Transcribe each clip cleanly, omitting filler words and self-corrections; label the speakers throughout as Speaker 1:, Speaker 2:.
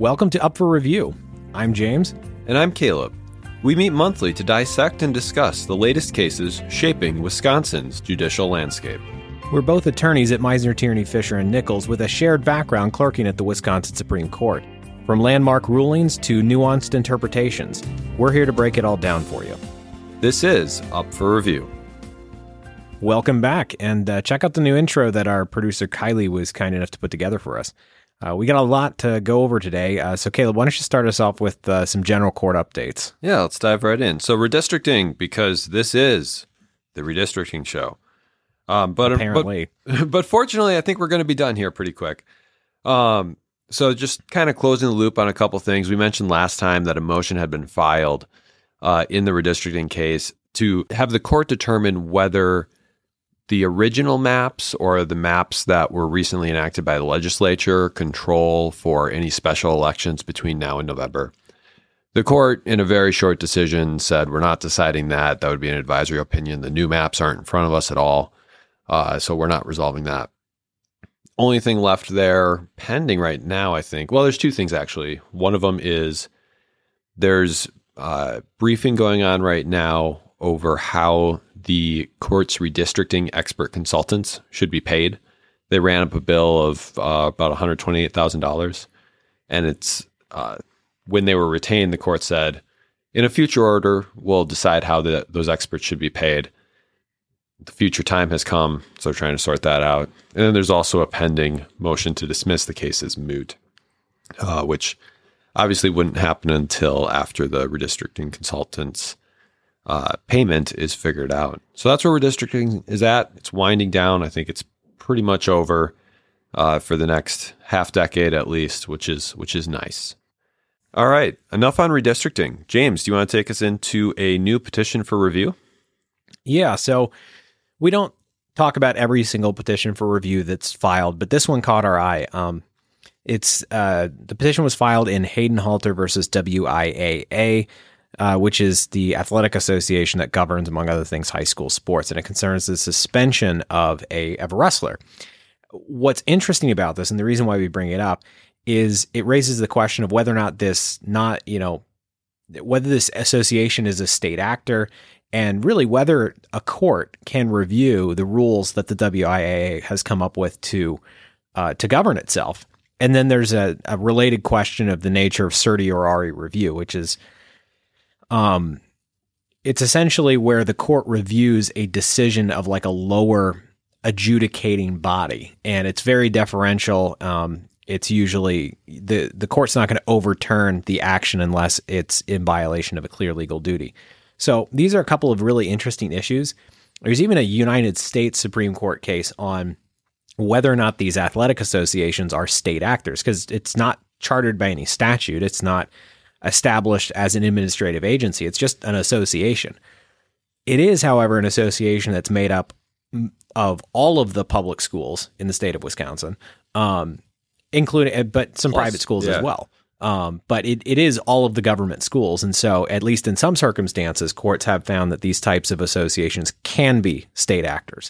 Speaker 1: Welcome to Up for Review. I'm James.
Speaker 2: And I'm Caleb. We meet monthly to dissect and discuss the latest cases shaping Wisconsin's judicial landscape.
Speaker 1: We're both attorneys at Meisner, Tierney, Fisher, and Nichols with a shared background clerking at the Wisconsin Supreme Court. From landmark rulings to nuanced interpretations, we're here to break it all down for you.
Speaker 2: This is Up for Review.
Speaker 1: Welcome back, and check out the new intro that our producer Kylie was kind enough to put together for us. We got a lot to go over today, so Caleb, why don't you start us off with some general court updates?
Speaker 2: Yeah, let's dive right in. So redistricting, because this is the redistricting show.
Speaker 1: Apparently.
Speaker 2: But fortunately, I think we're going to be done here pretty quick. So just kind of closing the loop on a couple things. We mentioned last time that a motion had been filed in the redistricting case to have the court determine whether the original maps or the maps that were recently enacted by the legislature control for any special elections between now and November. The court, in a very short decision, said, we're not deciding that. That would be an advisory opinion. The new maps aren't in front of us at all, so we're not resolving that. Only thing left there pending right now, I think, well, there's two things, actually. One of them is there's briefing going on right now over how the court's redistricting expert consultants should be paid. They ran up a bill of about $128,000. And it's when they were retained, the court said, in a future order, we'll decide how those experts should be paid. The future time has come, so they're trying to sort that out. And then there's also a pending motion to dismiss the case as moot, which obviously wouldn't happen until after the redistricting consultants' payment is figured out. So that's where redistricting is at. It's winding down. I think it's pretty much over for the next half decade at least, which is nice. All right, enough on redistricting. James, do you want to take us into a new petition for review?
Speaker 1: Yeah, so we don't talk about every single petition for review that's filed, but this one caught our eye. It's the petition was filed in Hayden Halter versus WIAA, which is the athletic association that governs, among other things, high school sports, and it concerns the suspension of a wrestler. What's interesting about this, and the reason why we bring it up, is it raises the question of whether or not whether this association is a state actor, and really whether a court can review the rules that the WIAA has come up with to govern itself. And then there's a related question of the nature of certiorari review, which is it's essentially where the court reviews a decision of like a lower adjudicating body, and it's very deferential. It's usually the court's not going to overturn the action unless it's in violation of a clear legal duty. So these are a couple of really interesting issues. There's even a United States Supreme Court case on whether or not these athletic associations are state actors, because it's not chartered by any statute. It's not established as an administrative agency. It's just an association. It is, however, an association that's made up of all of the public schools in the state of Wisconsin, including, but some private schools as well. But it is all of the government schools. And so, at least in some circumstances, courts have found that these types of associations can be state actors.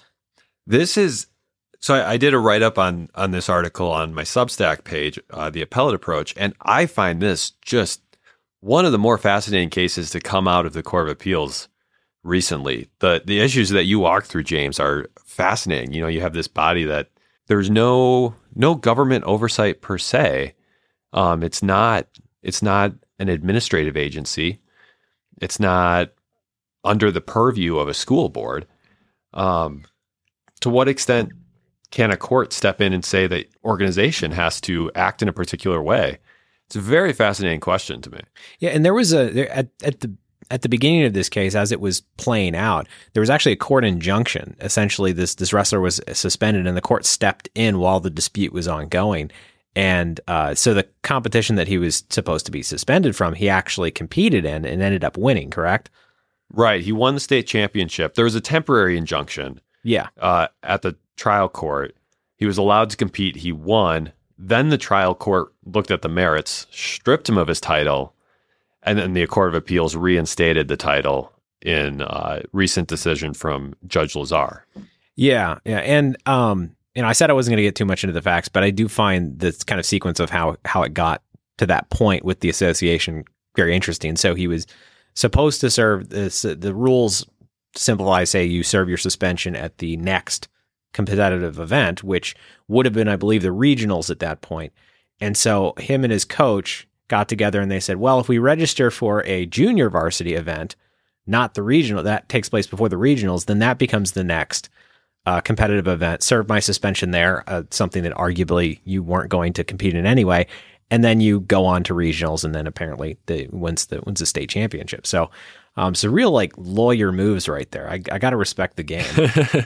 Speaker 2: So I did a write-up on this article on my Substack page, The Appellate Approach, and I find this just one of the more fascinating cases to come out of the Court of Appeals recently. The issues that you walked through, James, are fascinating. You know, you have this body that there's no government oversight per se. It's not an administrative agency. It's not under the purview of a school board. To what extent can a court step in and say that organization has to act in a particular way? It's a very fascinating question to me.
Speaker 1: Yeah, and there was at the beginning of this case, as it was playing out, there was actually a court injunction. Essentially, this wrestler was suspended, and the court stepped in while the dispute was ongoing. And so the competition that he was supposed to be suspended from, he actually competed in and ended up winning, correct?
Speaker 2: Right. He won the state championship. There was a temporary injunction.
Speaker 1: Yeah.
Speaker 2: At the trial court. He was allowed to compete. He won. Then the trial court looked at the merits, stripped him of his title, and then the Court of Appeals reinstated the title in a recent decision from Judge Lazar.
Speaker 1: Yeah. And I said I wasn't going to get too much into the facts, but I do find this kind of sequence of how it got to that point with the association very interesting. So he was supposed to serve this. The rules simplify, say you serve your suspension at the next competitive event, which would have been, I believe, the regionals at that point. And so him and his coach got together and they said, well, if we register for a junior varsity event, not the regional, that takes place before the regionals, then that becomes the next competitive event. Serve my suspension there, something that arguably you weren't going to compete in anyway. And then you go on to regionals, and then apparently wins the state championship. So, so real like lawyer moves right there. I got to respect the game.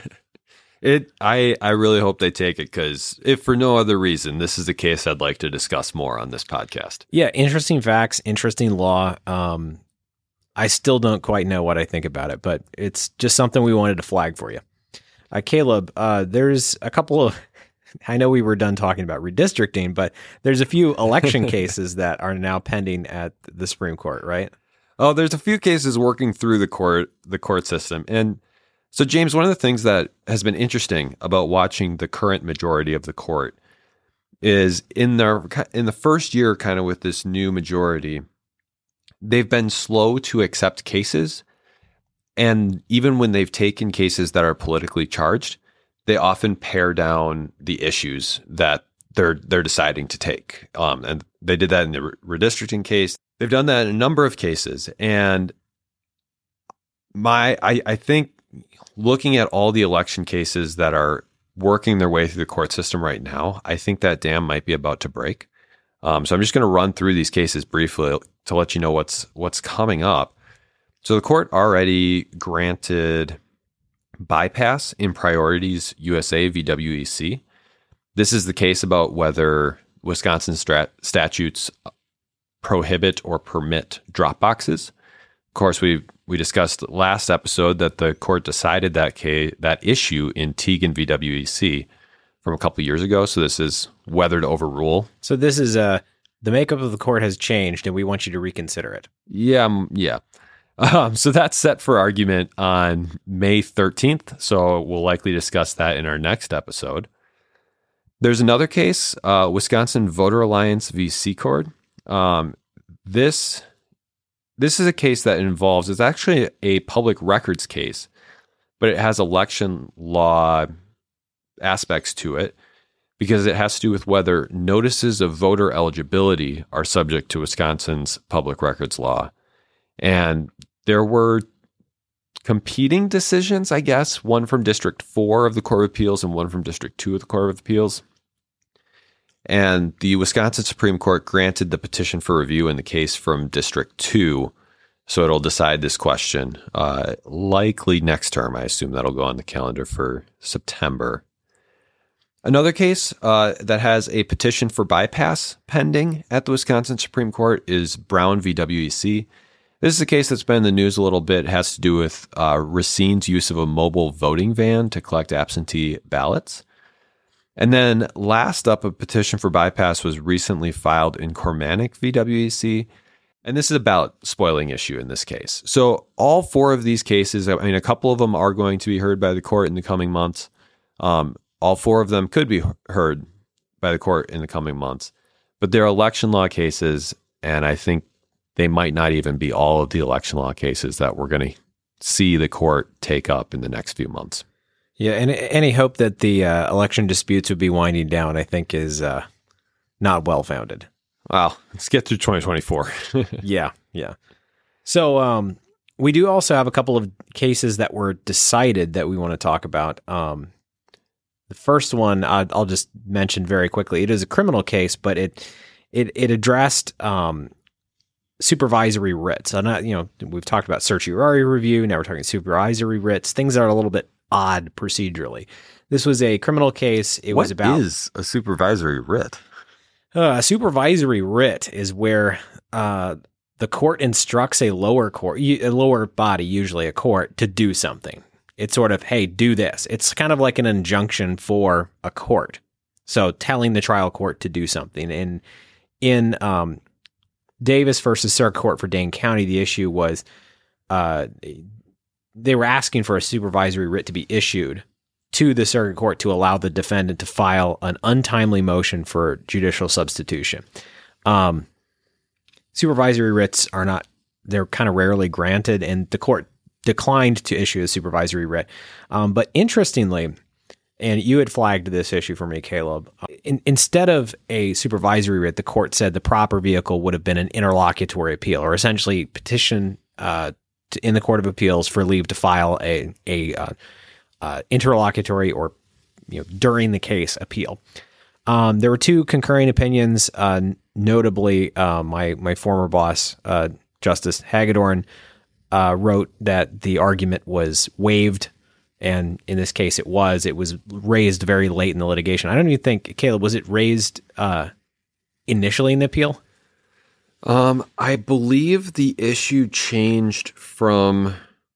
Speaker 2: I really hope they take it, because if for no other reason, this is a case I'd like to discuss more on this podcast.
Speaker 1: Yeah, interesting facts, interesting law. I still don't quite know what I think about it, but it's just something we wanted to flag for you. Caleb, there's a couple of, I know we were done talking about redistricting, but there's a few election cases that are now pending at the Supreme Court, right?
Speaker 2: Oh, there's a few cases working through the court system. And so, James, one of the things that has been interesting about watching the current majority of the court is in the first year, kind of with this new majority, they've been slow to accept cases. And even when they've taken cases that are politically charged, they often pare down the issues that they're deciding to take. And they did that in the redistricting case. They've done that in a number of cases. And I think looking at all the election cases that are working their way through the court system right now, I think that dam might be about to break. So I'm just going to run through these cases briefly to let you know what's coming up. So the court already granted bypass in Priorities USA v. WEC. This is the case about whether Wisconsin statutes prohibit or permit drop boxes. Of course, we discussed last episode that the court decided that issue in Teagan v. WEC from a couple of years ago. So this is whether to overrule.
Speaker 1: So this is the makeup of the court has changed, and we want you to reconsider it.
Speaker 2: Yeah. So that's set for argument on May 13th. So we'll likely discuss that in our next episode. There's another case, Wisconsin Voter Alliance v. Secord. This is a case that involves, it's actually a public records case, but it has election law aspects to it because it has to do with whether notices of voter eligibility are subject to Wisconsin's public records law. And there were competing decisions, I guess, one from District 4 of the Court of Appeals and one from District 2 of the Court of Appeals. And the Wisconsin Supreme Court granted the petition for review in the case from District 2. So it'll decide this question likely next term. I assume that'll go on the calendar for September. Another case that has a petition for bypass pending at the Wisconsin Supreme Court is Brown v. WEC. This is a case that's been in the news a little bit. It has to do with Racine's use of a mobile voting van to collect absentee ballots. And then last up, a petition for bypass was recently filed in Cormanic v. WEC. And this is a ballot spoiling issue in this case. So all four of these cases, I mean, a couple of them are going to be heard by the court in the coming months. All four of them could be heard by the court in the coming months. But they're election law cases, and I think they might not even be all of the election law cases that we're going to see the court take up in the next few months.
Speaker 1: Yeah, and any hope that the election disputes would be winding down, I think, is not well-founded.
Speaker 2: Well, let's get through 2024.
Speaker 1: Yeah. So we do also have a couple of cases that were decided that we want to talk about. The first one I'll just mention very quickly. It is a criminal case, but it addressed supervisory writs. We've talked about certiorari review. Now we're talking supervisory writs. Things that are a little bit odd procedurally. This was a criminal case.
Speaker 2: What is a supervisory writ?
Speaker 1: A supervisory writ is where the court instructs a lower body, usually a court, to do something. It's sort of, hey, do this. It's kind of like an injunction for a court. So telling the trial court to do something. And in Davis versus Circuit Court for Dane County, the issue was they were asking for a supervisory writ to be issued to the circuit court to allow the defendant to file an untimely motion for judicial substitution. supervisory writs they're kind of rarely granted, and the court declined to issue a supervisory writ. But interestingly, and you had flagged this issue for me, Caleb, instead of a supervisory writ, the court said the proper vehicle would have been an interlocutory appeal, or essentially petition in the Court of Appeals for leave to file a interlocutory or during the case appeal. There were two concurring opinions, notably my former boss, Justice Hagedorn, wrote that the argument was waived, and in this case it was raised very late in the litigation. I don't even think, Caleb, was it raised initially in the appeal?
Speaker 2: I believe the issue changed from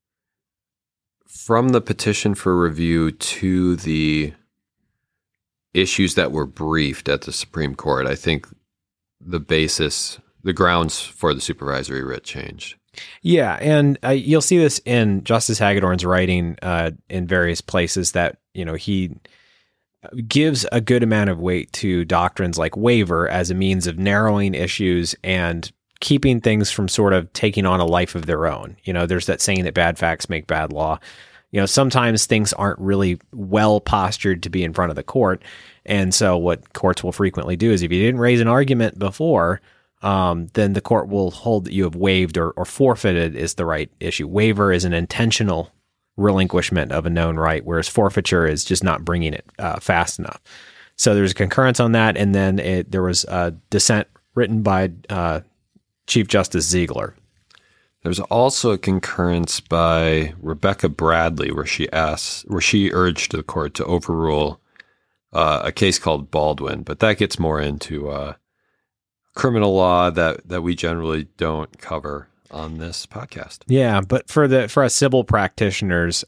Speaker 2: the petition for review to the issues that were briefed at the Supreme Court. I think the grounds for the supervisory writ changed. Yeah,
Speaker 1: and you'll see this in Justice Hagedorn's writing in various places that he gives a good amount of weight to doctrines like waiver as a means of narrowing issues and keeping things from sort of taking on a life of their own. There's that saying that bad facts make bad law. Sometimes things aren't really well postured to be in front of the court, and so what courts will frequently do is if you didn't raise an argument before, then the court will hold that you have waived or forfeited is the right issue. Waiver is an intentional relinquishment of a known right, whereas forfeiture is just not bringing it fast enough. So there's a concurrence on that, and then there was a dissent written by Chief Justice Ziegler.
Speaker 2: There's also a concurrence by Rebecca Bradley where she urged the court to overrule a case called Baldwin, but that gets more into criminal law that we generally don't cover on this podcast. Yeah,
Speaker 1: but for us civil practitioners,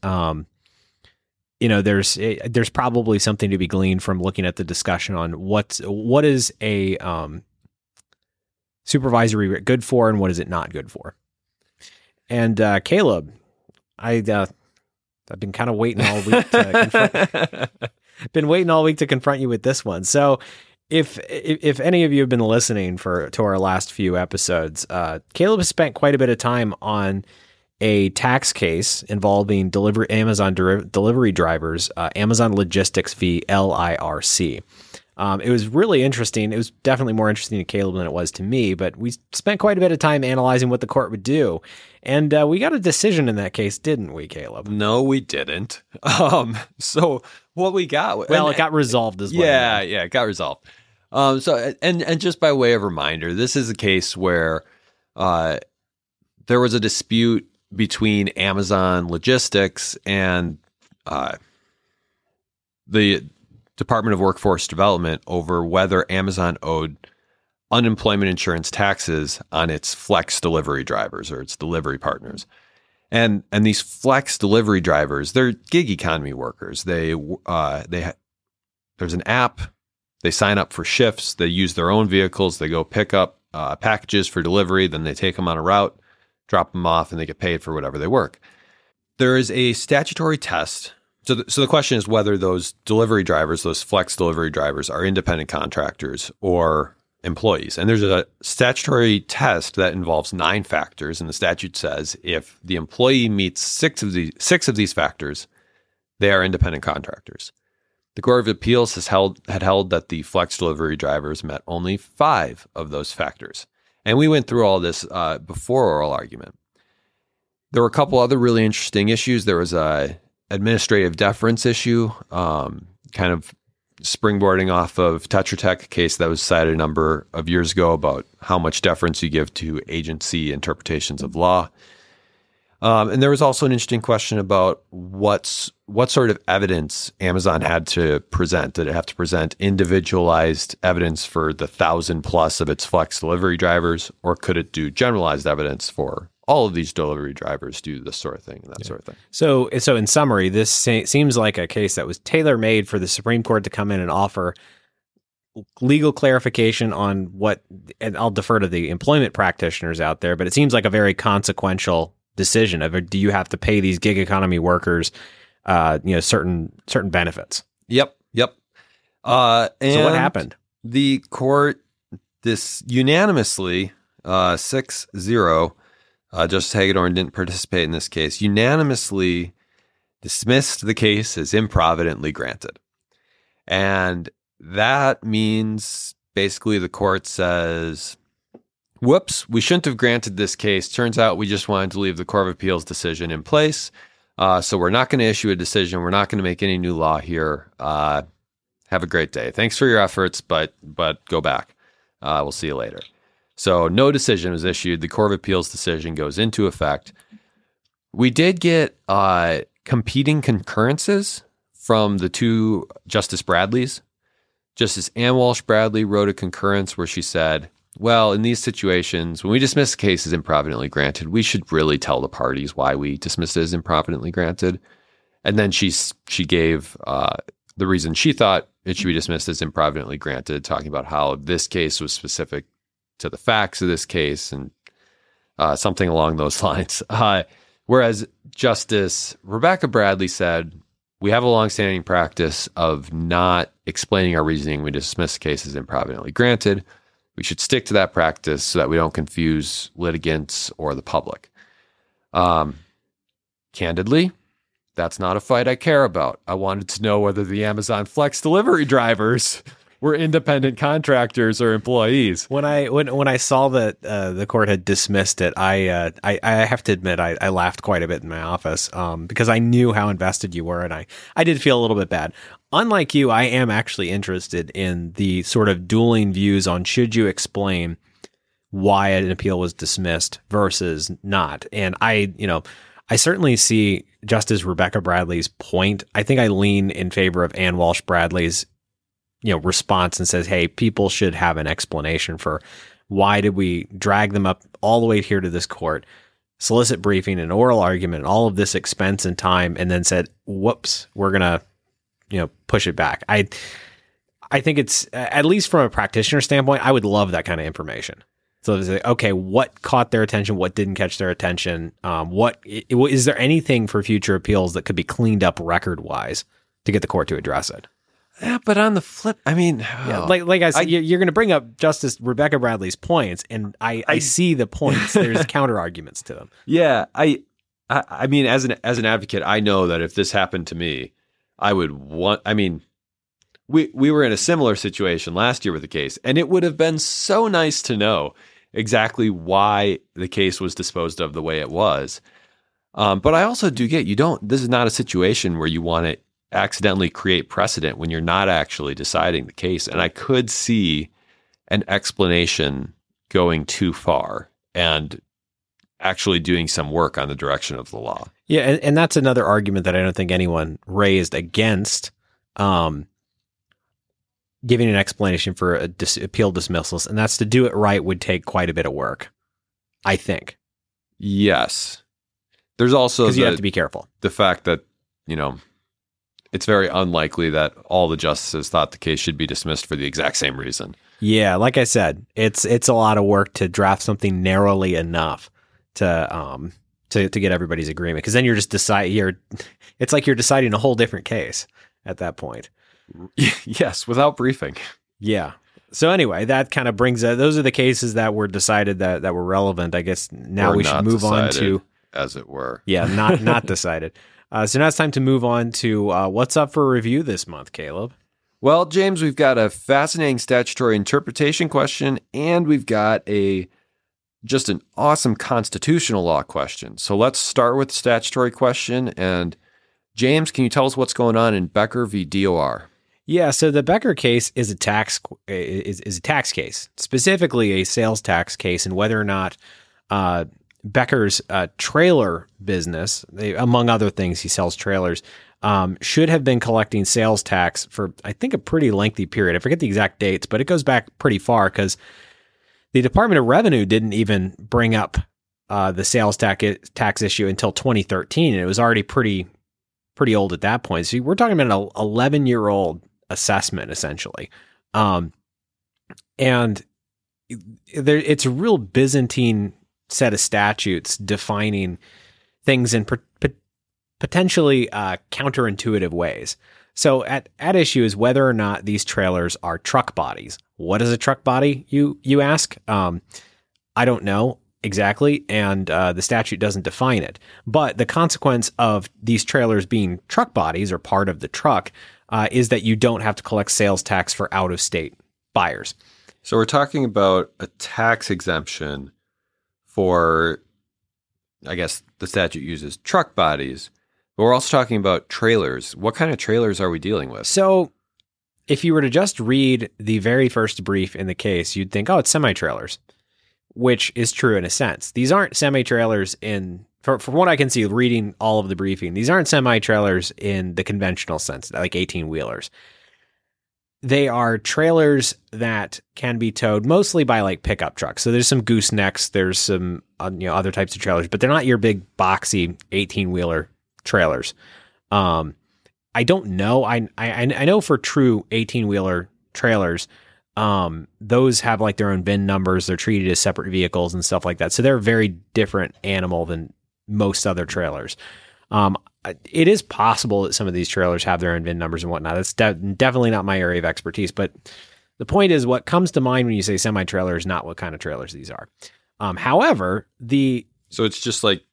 Speaker 1: there's probably something to be gleaned from looking at the discussion on what is a supervisory writ good for and what is it not good for. And Caleb, I've been kind of waiting all week to confront you with this one. So if any of you have been listening to our last few episodes, Caleb has spent quite a bit of time on a tax case involving Amazon delivery drivers, Amazon Logistics v. LIRC. It was really interesting. It was definitely more interesting to Caleb than it was to me, but we spent quite a bit of time analyzing what the court would do. And we got a decision in that case, didn't we, Caleb?
Speaker 2: No, we didn't. So what we got...
Speaker 1: Well, it got resolved as well.
Speaker 2: Yeah, it got resolved. So just by way of reminder, this is a case where there was a dispute between Amazon Logistics and the Department of Workforce Development over whether Amazon owed unemployment insurance taxes on its flex delivery drivers or its delivery partners. And these flex delivery drivers, they're gig economy workers. There's an app, they sign up for shifts, they use their own vehicles, they go pick up packages for delivery, then they take them on a route, drop them off, and they get paid for whatever they work. There is a statutory test. So the question is whether those delivery drivers, those flex delivery drivers, are independent contractors or employees. And there's a statutory test that involves 9 factors, and the statute says if the employee meets 6 of these factors, they are independent contractors. The Court of Appeals had held that the flex delivery drivers met only 5 of those factors. And we went through all this before oral argument. There were a couple other really interesting issues. There was a administrative deference issue, kind of springboarding off of Tetra Tech, a case that was cited a number of years ago about how much deference you give to agency interpretations of law. And there was also an interesting question about what sort of evidence Amazon had to present. Did it have to present individualized evidence for the 1,000+ of its flex delivery drivers, or could it do generalized evidence for all of these delivery drivers do this sort of thing and that sort of thing? So
Speaker 1: in summary, this seems like a case that was tailor-made for the Supreme Court to come in and offer legal clarification on and I'll defer to the employment practitioners out there, but it seems like a very consequential decision of, do you have to pay these gig economy workers, certain benefits?
Speaker 2: Yep.
Speaker 1: And so what happened?
Speaker 2: The court unanimously 6-0. Justice Hagedorn didn't participate in this case, unanimously dismissed the case as improvidently granted. And that means basically the court says, whoops, we shouldn't have granted this case. Turns out we just wanted to leave the Court of Appeals decision in place. So we're not going to issue a decision. We're not going to make any new law here. Have a great day. Thanks for your efforts, but go back. We'll see you later. So no decision was issued. The Court of Appeals decision goes into effect. We did get competing concurrences from the two Justice Bradleys. Justice Ann Walsh Bradley wrote a concurrence where she said, well, in these situations, when we dismiss a case as improvidently granted, we should really tell the parties why we dismissed it as improvidently granted. And then she gave the reason she thought it should be dismissed as improvidently granted, talking about how this case was specific to the facts of this case and something along those lines. Whereas Justice Rebecca Bradley said, we have a longstanding practice of not explaining our reasoning when we dismiss cases improvidently granted. We should stick to that practice so that we don't confuse litigants or the public. Candidly, that's not a fight I care about. I wanted to know whether the Amazon Flex delivery drivers were independent contractors or employees.
Speaker 1: When I saw that the court had dismissed it, I have to admit I laughed quite a bit in my office because I knew how invested you were, and I did feel a little bit bad. Unlike you, I am actually interested in the sort of dueling views on should you explain why an appeal was dismissed versus not. And I certainly see Justice Rebecca Bradley's point. I think I lean in favor of Ann Walsh Bradley's response and says, hey, people should have an explanation for why did we drag them up all the way here to this court, solicit briefing and oral argument, all of this expense and time, and then said, whoops, we're going to push it back. I think it's, at least from a practitioner standpoint, I would love that kind of information. So it's like, okay, what caught their attention? What didn't catch their attention? Is there anything for future appeals that could be cleaned up record wise to get the court to address it?
Speaker 2: Yeah, but on the flip, I mean,
Speaker 1: like I said, you're going to bring up Justice Rebecca Bradley's points, and I see the points. There's counter arguments to them.
Speaker 2: Yeah, I mean, as an advocate, I know that if this happened to me, I would want. I mean, we were in a similar situation last year with the case, and it would have been so nice to know exactly why the case was disposed of the way it was. But I also do get this is not a situation where you want to accidentally create precedent when you're not actually deciding the case. And I could see an explanation going too far and actually doing some work on the direction of the law.
Speaker 1: Yeah, and that's another argument that I don't think anyone raised against giving an explanation for appeal dismissals, and that's to do it right would take quite a bit of work, I think.
Speaker 2: Yes. There's also
Speaker 1: because you have to be careful.
Speaker 2: The fact that, it's very unlikely that all the justices thought the case should be dismissed for the exact same reason. Yeah,
Speaker 1: like I said, it's a lot of work to draft something narrowly enough to get everybody's agreement, because then you're just it's like you're deciding a whole different case at that point.
Speaker 2: Yes, without briefing.
Speaker 1: Yeah. So anyway, that kind of brings those are the cases that were decided that were relevant. I guess now we should move on to,
Speaker 2: as it were.
Speaker 1: Yeah, not decided. So now it's time to move on to what's up for review this month, Caleb.
Speaker 2: Well, James, we've got a fascinating statutory interpretation question, and we've got just an awesome constitutional law question. So let's start with the statutory question. And James, can you tell us what's going on in Becker v. DOR?
Speaker 1: Yeah, so the Becker case is a tax case, specifically a sales tax case, and whether or not Becker's trailer business, among other things, he sells trailers, should have been collecting sales tax for, I think, a pretty lengthy period. I forget the exact dates, but it goes back pretty far because the Department of Revenue didn't even bring up the sales tax issue until 2013, and it was already pretty old at that point. So we're talking about an 11-year-old assessment, essentially. And it's a real Byzantine set of statutes defining things in potentially counterintuitive ways. So at issue is whether or not these trailers are truck bodies. What is a truck body, you ask? I don't know exactly, and the statute doesn't define it. But the consequence of these trailers being truck bodies or part of the truck is that you don't have to collect sales tax for out-of-state buyers.
Speaker 2: So we're talking about a tax exemption for, I guess the statute uses truck bodies, but we're also talking about trailers. What kind of trailers are we dealing with?
Speaker 1: So if you were to just read the very first brief in the case, you'd think, oh, it's semi-trailers, which is true in a sense. These aren't semi-trailers from what I can see reading all of the briefing, these aren't semi-trailers in the conventional sense, like 18-wheelers. They are trailers that can be towed mostly by like pickup trucks. So there's some goosenecks, there's some other types of trailers, but they're not your big boxy 18-wheeler trailers. I don't know. I know for true 18-wheeler trailers, those have like their own VIN numbers. They're treated as separate vehicles and stuff like that. So they're a very different animal than most other trailers. It is possible that some of these trailers have their own VIN numbers and whatnot. That's definitely not my area of expertise. But the point is, what comes to mind when you say semi-trailer is not what kind of trailers these are. However,
Speaker 2: so it's just like,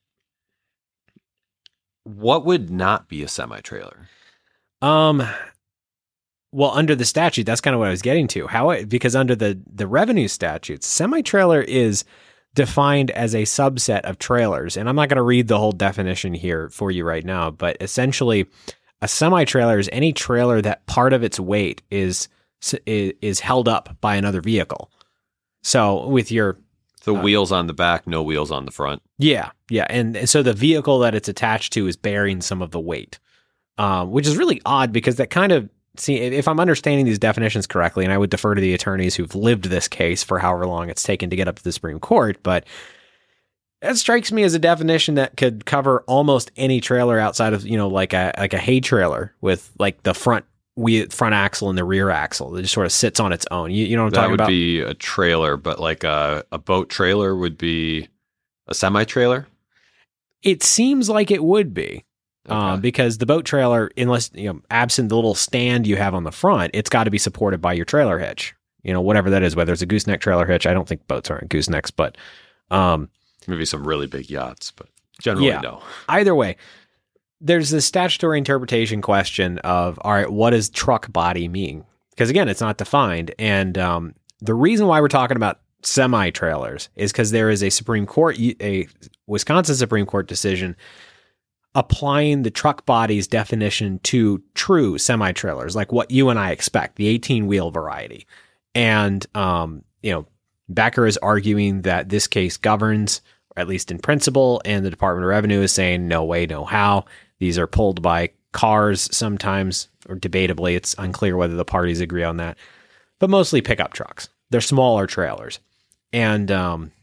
Speaker 2: what would not be a semi-trailer?
Speaker 1: Well, under the statute, that's kind of what I was getting to. Because under the revenue statutes, semi-trailer is defined as a subset of trailers. And I'm not going to read the whole definition here for you right now, but essentially a semi-trailer is any trailer that part of its weight is held up by another vehicle. So with your
Speaker 2: wheels on the back, no wheels on the front.
Speaker 1: Yeah. And so the vehicle that it's attached to is bearing some of the weight, which is really odd because that kind of, if I'm understanding these definitions correctly, and I would defer to the attorneys who've lived this case for however long it's taken to get up to the Supreme Court, but that strikes me as a definition that could cover almost any trailer outside of, like a hay trailer with like the front axle and the rear axle that just sort of sits on its own. You know what I'm talking about?
Speaker 2: That would be a trailer, but like a boat trailer would be a semi-trailer?
Speaker 1: It seems like it would be.
Speaker 2: Okay.
Speaker 1: Because the boat trailer, unless, absent the little stand you have on the front, it's got to be supported by your trailer hitch, whatever that is, whether it's a gooseneck trailer hitch. I don't think boats aren't goosenecks, but
Speaker 2: maybe some really big yachts, but generally no.
Speaker 1: Either way, there's this statutory interpretation question of, all right, what does truck body mean? Because again, it's not defined. And the reason why we're talking about semi-trailers is because there is a Wisconsin Supreme Court decision applying the truck body's definition to true semi-trailers, like what you and I expect, the 18-wheel variety. And, Becker is arguing that this case governs, or at least in principle, and the Department of Revenue is saying, no way, no how. These are pulled by cars sometimes, or debatably, it's unclear whether the parties agree on that, but mostly pickup trucks. They're smaller trailers. And,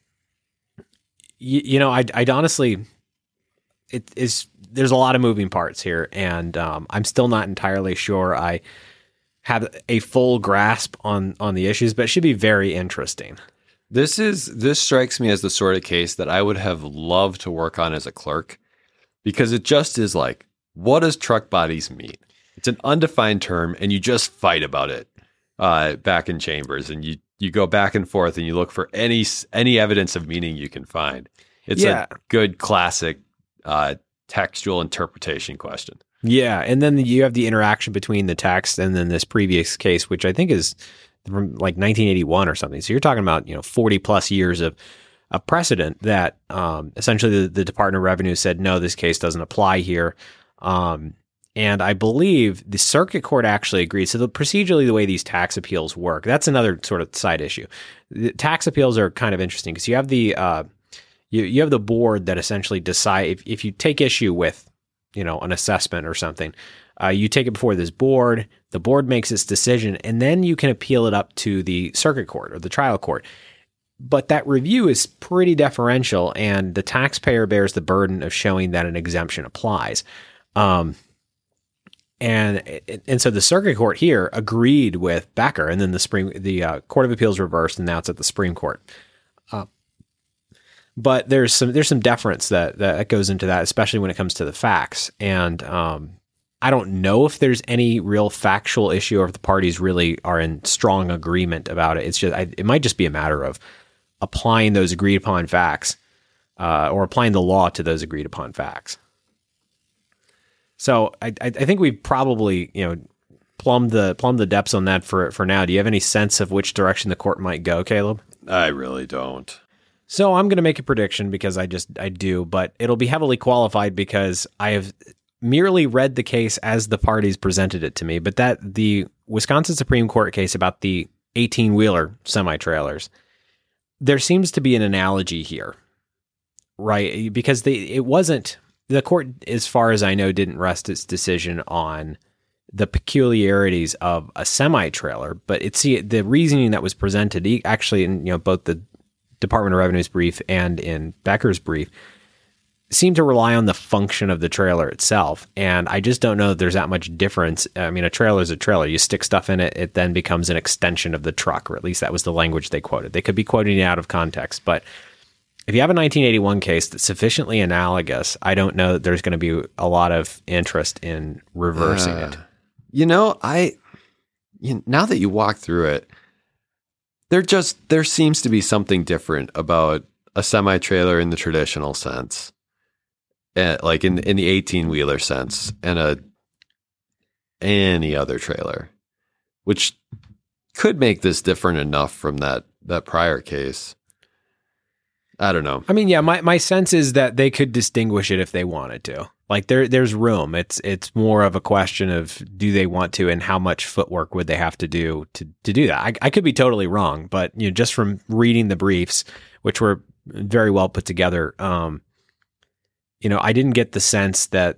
Speaker 1: I'd honestly... there's a lot of moving parts here, and I'm still not entirely sure I have a full grasp on the issues, but it should be very interesting.
Speaker 2: This strikes me as the sort of case that I would have loved to work on as a clerk, because it just is like, what does truck bodies mean? It's an undefined term, and you just fight about it back in chambers, and you go back and forth, and you look for any evidence of meaning you can find. It's a good classic textual interpretation question.
Speaker 1: Yeah, and then you have the interaction between the text and then this previous case, which I think is from like 1981 or something. So you're talking about 40 plus years of precedent that essentially the Department of Revenue said, no, this case doesn't apply here. And I believe the circuit court actually agreed. So procedurally, the way these tax appeals work, that's another sort of side issue. The tax appeals are kind of interesting because you have the you have the board that essentially decide if you take issue with, an assessment or something, you take it before this board, the board makes its decision, and then you can appeal it up to the circuit court or the trial court. But that review is pretty deferential, and the taxpayer bears the burden of showing that an exemption applies. And so the circuit court here agreed with Becker, and then the Court of Appeals reversed, and now it's at the Supreme Court. But there's some deference that goes into that, especially when it comes to the facts. And I don't know if there's any real factual issue or if the parties really are in strong agreement about it. It's just it might just be a matter of applying those agreed upon facts, or applying the law to those agreed upon facts. So I think we've probably, plumbed the depths on that for now. Do you have any sense of which direction the court might go, Caleb?
Speaker 2: I really don't.
Speaker 1: So I'm going to make a prediction because I do, but it'll be heavily qualified because I have merely read the case as the parties presented it to me. But that the Wisconsin Supreme Court case about the 18-wheeler semi-trailers, there seems to be an analogy here, right? Because the court, as far as I know, didn't rest its decision on the peculiarities of a semi-trailer, but the reasoning that was presented, actually in both the Department of Revenue's brief and in Becker's brief, seemed to rely on the function of the trailer itself. And I just don't know that there's that much difference. I mean, a trailer is a trailer. You stick stuff in it, it then becomes an extension of the truck, or at least that was the language they quoted. They could be quoting it out of context, but if you have a 1981 case that's sufficiently analogous, I don't know that there's going to be a lot of interest in reversing it.
Speaker 2: Now that you walk through it, there seems to be something different about a semi-trailer in the traditional sense, like in the 18-wheeler sense, and any other trailer, which could make this different enough from that prior case. I don't know.
Speaker 1: I mean, yeah, my sense is that they could distinguish it if they wanted to. Like there's room. It's more of a question of do they want to, and how much footwork would they have to do to do that. I could be totally wrong, but just from reading the briefs, which were very well put together, I didn't get the sense that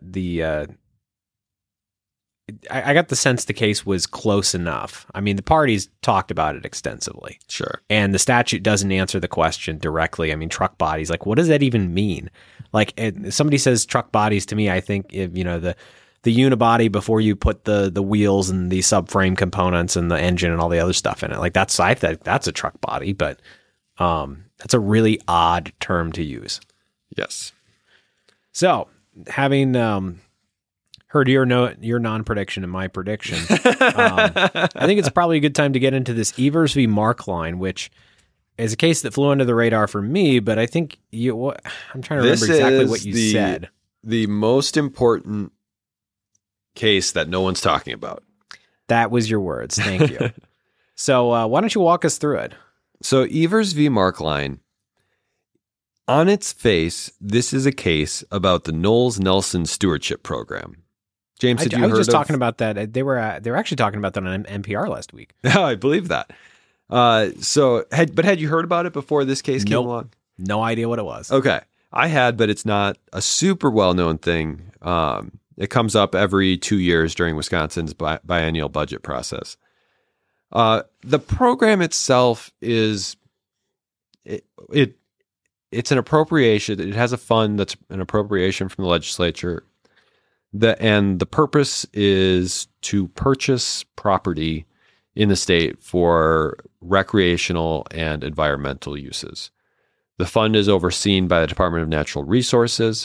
Speaker 1: I got the sense the case was close enough. I mean, the parties talked about it extensively.
Speaker 2: Sure. And
Speaker 1: the statute doesn't answer the question directly. I mean, truck bodies, like, what does that even mean? Like, somebody says truck bodies to me, I think, the unibody before you put the wheels and the subframe components and the engine and all the other stuff in it. Like, I think that's a truck body, but that's a really odd term to use.
Speaker 2: Yes.
Speaker 1: So, having heard your non-prediction and my prediction, I think it's probably a good time to get into this Evers v. Markline, which is a case that flew under the radar for me, but I think I'm trying to remember exactly what you said.
Speaker 2: The most important case that no one's talking about.
Speaker 1: That was your words. Thank you. So why don't you walk us through it?
Speaker 2: So Evers v. Markline, on its face, this is a case about the Knowles-Nelson Stewardship Program. James, I was just
Speaker 1: talking about that. They were actually talking about that on NPR last week.
Speaker 2: Oh, I believe that. Had you heard about it before this case came along?
Speaker 1: No idea what it was.
Speaker 2: Okay. I had, but it's not a super well-known thing. It comes up every 2 years during Wisconsin's biennial budget process. The program itself is it's an appropriation. It has a fund that's an appropriation from the legislature. And the purpose is to purchase property in the state for recreational and environmental uses. The fund is overseen by the Department of Natural Resources,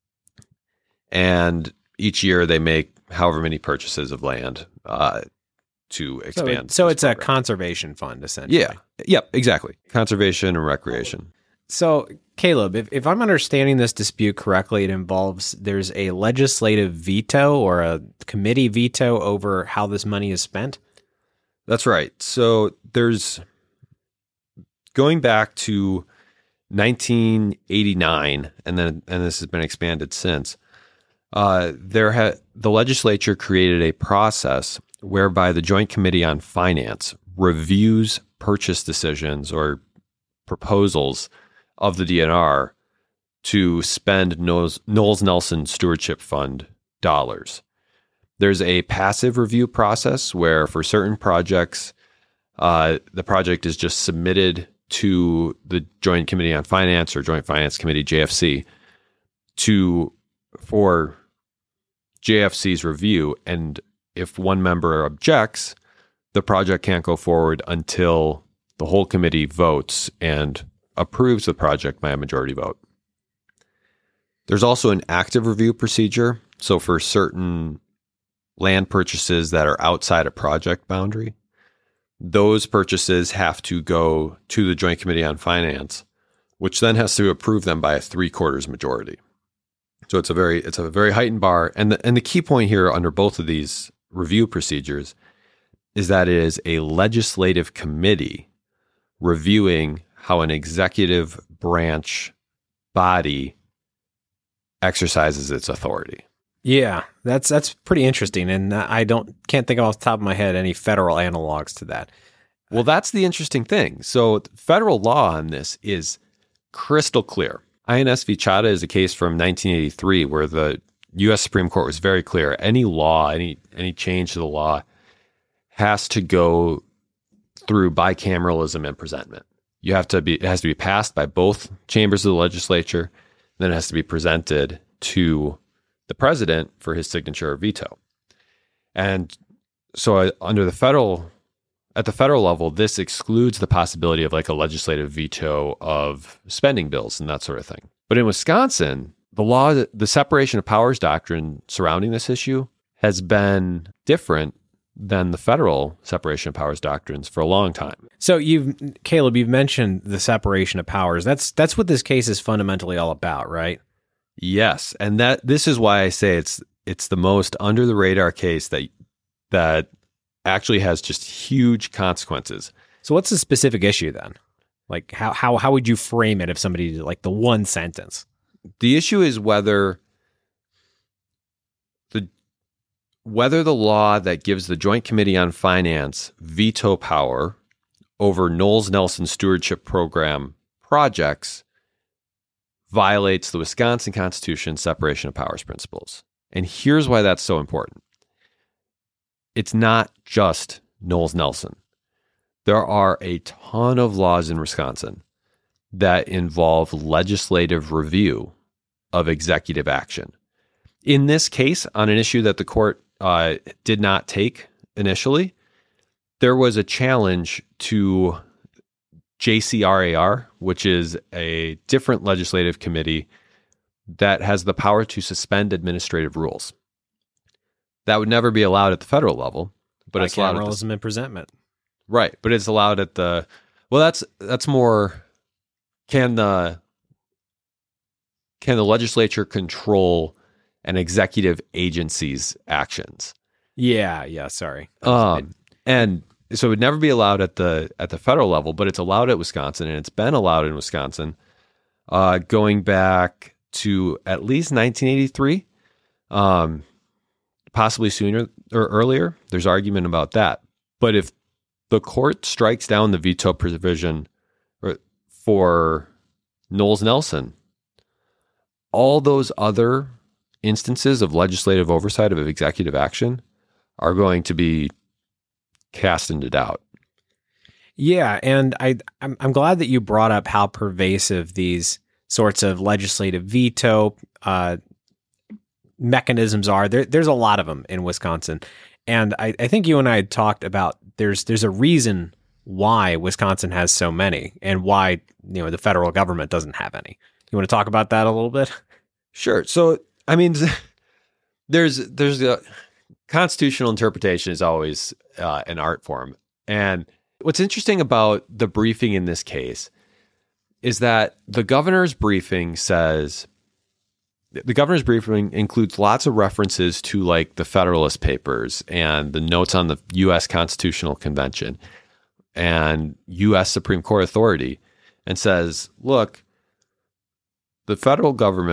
Speaker 2: and each year they make however many purchases of land to expand.
Speaker 1: So it's a conservation fund, essentially.
Speaker 2: Yeah. Yep, exactly. Conservation and recreation.
Speaker 1: So, Caleb, if I'm understanding this dispute correctly, there's a legislative veto or a committee veto over how this money is spent?
Speaker 2: That's right. So there's, going back to 1989, and this has been expanded since, the legislature created a process whereby the Joint Committee on Finance reviews purchase decisions or proposals of the DNR to spend Knowles-Nelson Stewardship Fund dollars. There's a passive review process where for certain projects, the project is just submitted to the Joint Committee on Finance or Joint Finance Committee, JFC, for JFC's review. And if one member objects, the project can't go forward until the whole committee votes and approves the project by a majority vote. There's also an active review procedure. So for certain land purchases that are outside a project boundary, those purchases have to go to the Joint Committee on Finance, which then has to approve them by a 3/4 majority. So it's a very heightened bar. And the key point here under both of these review procedures is that it is a legislative committee reviewing how an executive branch body exercises its authority.
Speaker 1: Yeah, that's pretty interesting, and I can't think off the top of my head any federal analogs to that.
Speaker 2: Well, that's the interesting thing. So federal law on this is crystal clear. INS v. Chadha is a case from 1983 where the U.S. Supreme Court was very clear. Any law, any change to the law has to go through bicameralism and presentment. It has to be passed by both chambers of the legislature, then it has to be presented to the president for his signature or veto. And so at the federal level, this excludes the possibility of like a legislative veto of spending bills and that sort of thing. But in Wisconsin, the separation of powers doctrine surrounding this issue has been different than the federal separation of powers doctrines for a long time.
Speaker 1: So Caleb, you've mentioned the separation of powers. That's what this case is fundamentally all about, right?
Speaker 2: Yes, and this is why I say it's the most under the radar case that actually has just huge consequences.
Speaker 1: So what's the specific issue then? Like how would you frame it if somebody did like the one sentence?
Speaker 2: The issue is whether the law that gives the Joint Committee on Finance veto power over Knowles-Nelson Stewardship Program projects violates the Wisconsin Constitution separation of powers principles. And here's why that's so important. It's not just Knowles-Nelson. There are a ton of laws in Wisconsin that involve legislative review of executive action. In this case, on an issue that the court did not take initially, there was a challenge to JCRAR, which is a different legislative committee that has the power to suspend administrative rules. That would never be allowed at the federal level, but it's allowed at
Speaker 1: bicameralism and presentment.
Speaker 2: Right, but it's allowed at the that's more can the legislature control an executive agency's actions?
Speaker 1: Yeah, sorry.
Speaker 2: And so it would never be allowed at the federal level, but it's allowed at Wisconsin, and it's been allowed in Wisconsin going back to at least 1983, possibly sooner or earlier. There's argument about that. But if the court strikes down the veto provision for Knowles-Nelson, all those other instances of legislative oversight of executive action are going to be cast into doubt.
Speaker 1: Yeah, and I'm glad that you brought up how pervasive these sorts of legislative veto mechanisms are. There's a lot of them in Wisconsin, and I think you and I had talked about there's a reason why Wisconsin has so many, and why the federal government doesn't have any. You want to talk about that a little bit?
Speaker 2: Sure. So I mean, there's a constitutional interpretation is always an art form. And what's interesting about the briefing in this case is that the governor's briefing includes lots of references to like the Federalist Papers and the notes on the U.S. Constitutional Convention and U.S. Supreme Court authority, and says, look, the federal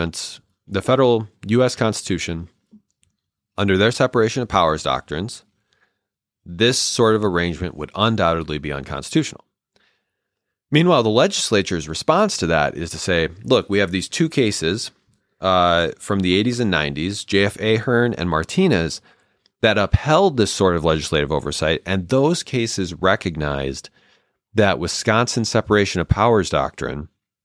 Speaker 2: U.S. Constitution, under their separation of powers doctrines, this sort of arrangement would undoubtedly be unconstitutional. Meanwhile, the legislature's response to that is to say, look, we have these two cases from the 80s and 90s, J.F. Ahern and Martinez, that upheld this sort of legislative oversight, and those cases recognized that Wisconsin separation of powers doctrine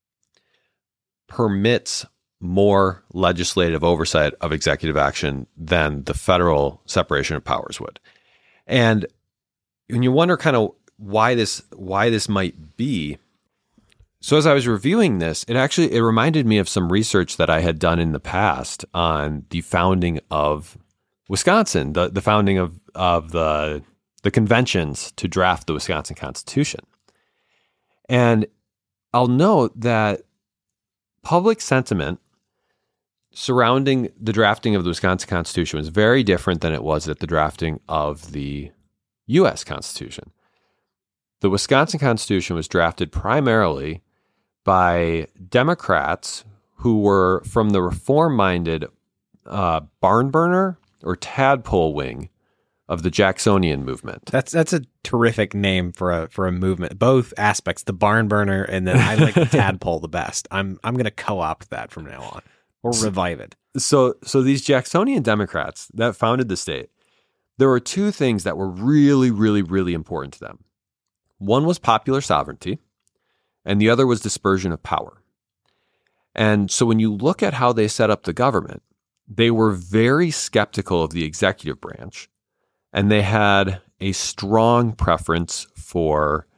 Speaker 2: permits more legislative oversight of executive action than the federal separation of powers would. And when you wonder kind of why this might be, so as I was reviewing this, it reminded me of some research that I had done in the past on the founding of Wisconsin, the founding of the the conventions to draft the Wisconsin Constitution. And I'll note that public sentiment surrounding the drafting of the Wisconsin Constitution was very different than it was at the drafting of the U.S. Constitution. The Wisconsin Constitution was drafted primarily by Democrats who were from the reform-minded barn burner or tadpole wing of the Jacksonian movement.
Speaker 1: That's a terrific name for a movement. Both aspects, the barn burner and then I like the tadpole the best. I'm going to co-opt that from now on or revive it.
Speaker 2: So these Jacksonian Democrats that founded the state, there were two things that were really, really, really important to them. One was popular sovereignty, and the other was dispersion of power. And so when you look at how they set up the government, they were very skeptical of the executive branch, and they had a strong preference for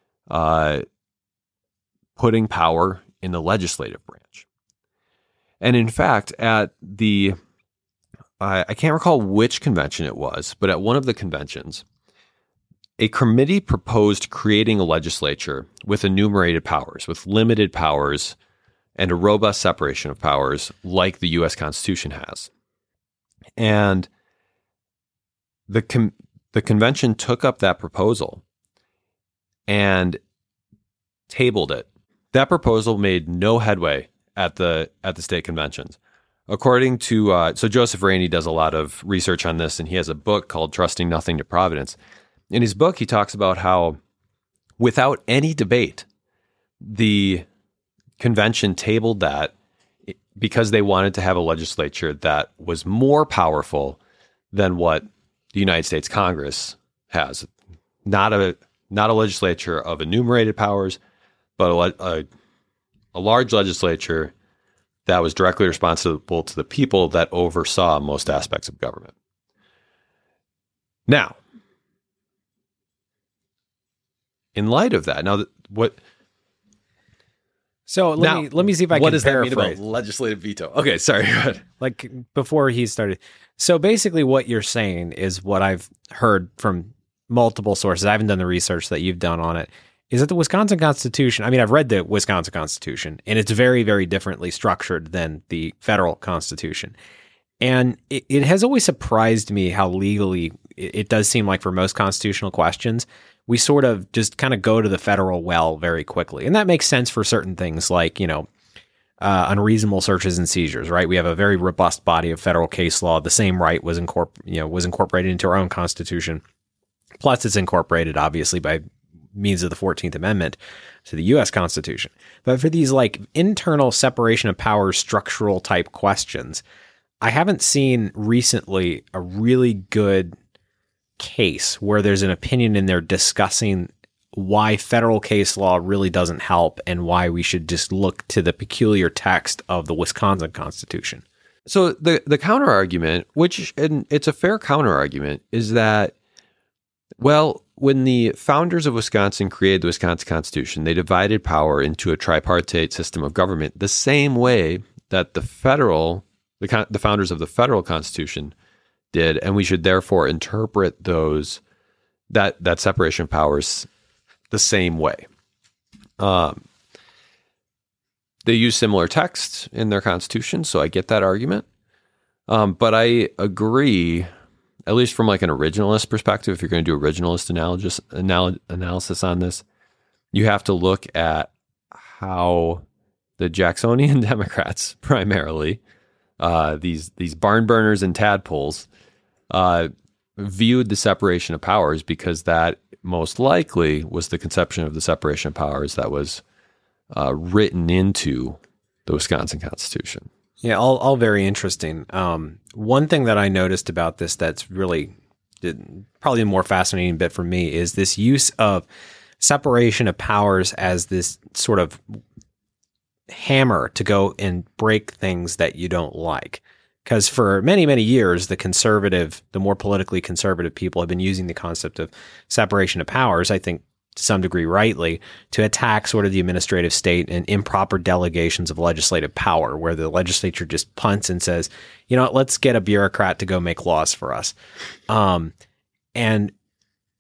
Speaker 2: putting power in the legislative branch. And in fact, at the, I can't recall which convention it was, but at one of the conventions, a committee proposed creating a legislature with enumerated powers, with limited powers, and a robust separation of powers like the U.S. Constitution has. And the convention took up that proposal and tabled it. That proposal made no headway at the state conventions. According to, so Joseph Rainey does a lot of research on this, and he has a book called Trusting Nothing to Providence. In his book, he talks about how, without any debate, the convention tabled that because they wanted to have a legislature that was more powerful than what the United States Congress has. Not a legislature of enumerated powers, but a large legislature that was directly responsible to the people that oversaw most aspects of government. Now, in light of that,
Speaker 1: So let me see if I can paraphrase.
Speaker 2: What does that mean about legislative veto? Okay, sorry. Go ahead.
Speaker 1: Like before he started. So basically what you're saying is what I've heard from multiple sources. I haven't done the research that you've done on it. Is that the Wisconsin Constitution? I mean, I've read the Wisconsin Constitution, and it's very, very differently structured than the federal Constitution. And it has always surprised me how legally it does seem like for most constitutional questions, we sort of just kind of go to the federal well very quickly. And that makes sense for certain things like, unreasonable searches and seizures, right? We have a very robust body of federal case law. The same right was incorporated into our own Constitution. Plus, it's incorporated, obviously, by means of the 14th Amendment to the U.S. Constitution. But for these like internal separation of powers, structural type questions, I haven't seen recently a really good case where there's an opinion in there discussing why federal case law really doesn't help and why we should just look to the peculiar text of the Wisconsin Constitution.
Speaker 2: So the counter argument, and it's a fair counter argument, is that, well, when the founders of Wisconsin created the Wisconsin Constitution, they divided power into a tripartite system of government the same way that the founders of the federal Constitution did, and we should therefore interpret that separation of powers the same way. They use similar texts in their Constitution, so I get that argument. But I agree, at least from like an originalist perspective, if you're going to do originalist analysis on this, you have to look at how the Jacksonian Democrats, primarily, these barn burners and tadpoles, viewed the separation of powers, because that most likely was the conception of the separation of powers that was written into the Wisconsin Constitution.
Speaker 1: Yeah, all very interesting. One thing that I noticed about this that's really probably a more fascinating bit for me is this use of separation of powers as this sort of hammer to go and break things that you don't like. Because for many, many years, the more politically conservative people have been using the concept of separation of powers, I think to some degree rightly, to attack sort of the administrative state and improper delegations of legislative power, where the legislature just punts and says, let's get a bureaucrat to go make laws for us. And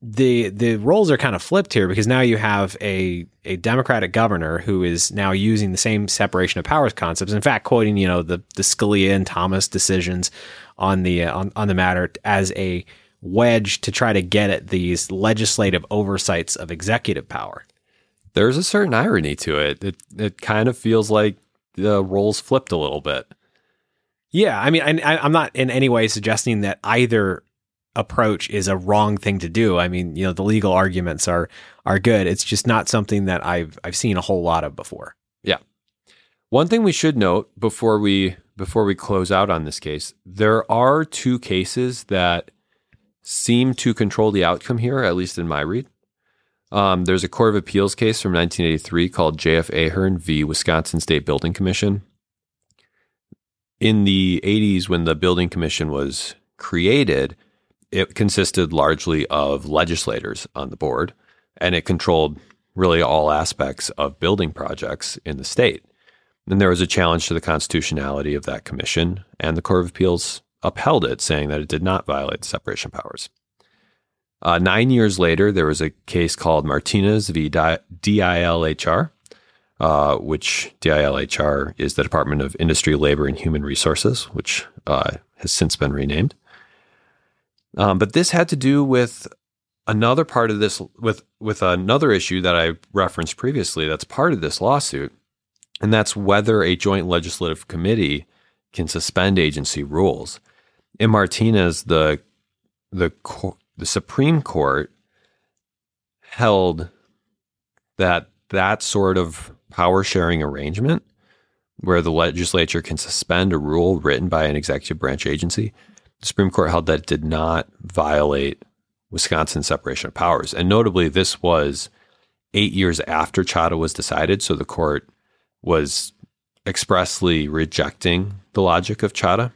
Speaker 1: the roles are kind of flipped here because now you have a Democratic governor who is now using the same separation of powers concepts. In fact, quoting the Scalia and Thomas decisions on the matter as a wedge to try to get at these legislative oversights of executive power.
Speaker 2: There's a certain irony to it. It kind of feels like the roles flipped a little bit.
Speaker 1: Yeah, I mean, I'm not in any way suggesting that either approach is a wrong thing to do. I mean, the legal arguments are good. It's just not something that I've seen a whole lot of before.
Speaker 2: Yeah. One thing we should note before we close out on this case, there are two cases that seem to control the outcome here, at least in my read. There's a Court of Appeals case from 1983 called J.F. Ahern v. Wisconsin State Building Commission. In the 80s, when the Building Commission was created, it consisted largely of legislators on the board, and it controlled really all aspects of building projects in the state. And there was a challenge to the constitutionality of that commission, and the Court of Appeals upheld it, saying that it did not violate the separation of powers. 9 years later, there was a case called Martinez v. DILHR, which DILHR is the Department of Industry, Labor, and Human Resources, which has since been renamed. But this had to do with another part of this, with another issue that I referenced previously that's part of this lawsuit, and that's whether a joint legislative committee can suspend agency rules. In Martinez, the Supreme Court held that sort of power-sharing arrangement, where the legislature can suspend a rule written by an executive branch agency, the Supreme Court held that it did not violate Wisconsin's separation of powers. And notably, this was 8 years after Chadha was decided, so the court was expressly rejecting the logic of Chadha.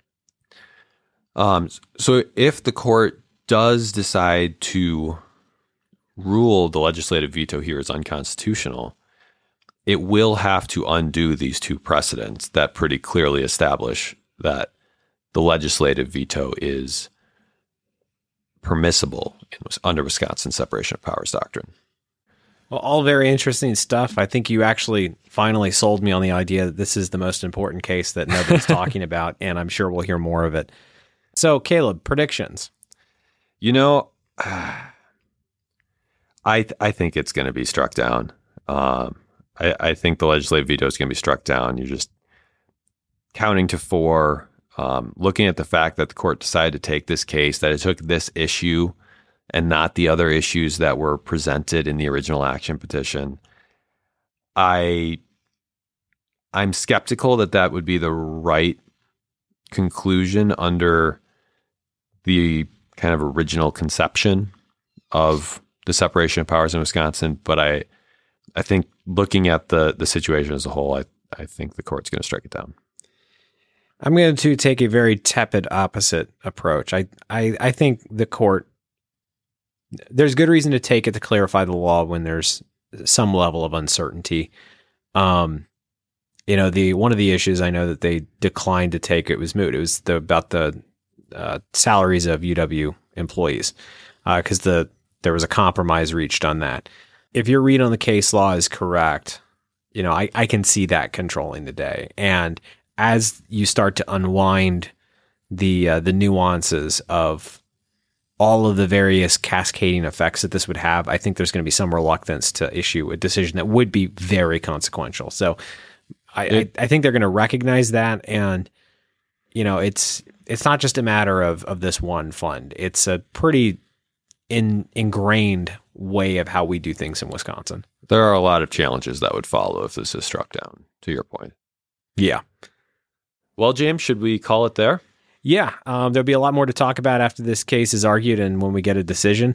Speaker 2: So if the court does decide to rule the legislative veto here is unconstitutional, it will have to undo these two precedents that pretty clearly establish that the legislative veto is permissible under Wisconsin's separation of powers doctrine.
Speaker 1: Well, all very interesting stuff. I think you actually finally sold me on the idea that this is the most important case that nobody's talking about, and I'm sure we'll hear more of it. So, Caleb, predictions.
Speaker 2: I think it's going to be struck down. I think the legislative veto is going to be struck down. You're just counting to four, looking at the fact that the court decided to take this case, that it took this issue and not the other issues that were presented in the original action petition. I'm skeptical that would be the right conclusion under the kind of original conception of the separation of powers in Wisconsin. But I think looking at the situation as a whole, I think the court's going to strike it down.
Speaker 1: I'm going to take a very tepid opposite approach. I think the court, there's good reason to take it to clarify the law when there's some level of uncertainty. One of the issues I know that they declined to take, it was moot. It was about the salaries of UW employees, because there was a compromise reached on that. If your read on the case law is correct, I can see that controlling the day. And as you start to unwind the nuances of all of the various cascading effects that this would have, I think there's going to be some reluctance to issue a decision that would be very consequential. So I think they're going to recognize that. And, it's not just a matter of this one fund. It's a pretty ingrained way of how we do things in Wisconsin.
Speaker 2: There are a lot of challenges that would follow if this is struck down, to your point.
Speaker 1: Yeah.
Speaker 2: Well, James, should we call it there?
Speaker 1: Yeah. There'll be a lot more to talk about after this case is argued and when we get a decision.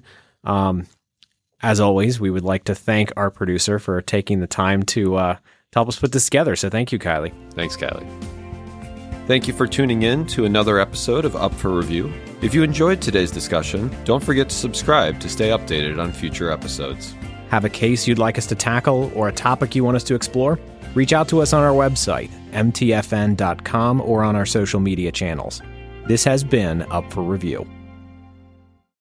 Speaker 1: As always, we would like to thank our producer for taking the time to help us put this together. So thank you, Kylie.
Speaker 2: Thanks, Kylie. Thank you for tuning in to another episode of Up for Review. If you enjoyed today's discussion, don't forget to subscribe to stay updated on future episodes.
Speaker 1: Have a case you'd like us to tackle or a topic you want us to explore? Reach out to us on our website, mtfn.com, or on our social media channels. This has been Up for Review.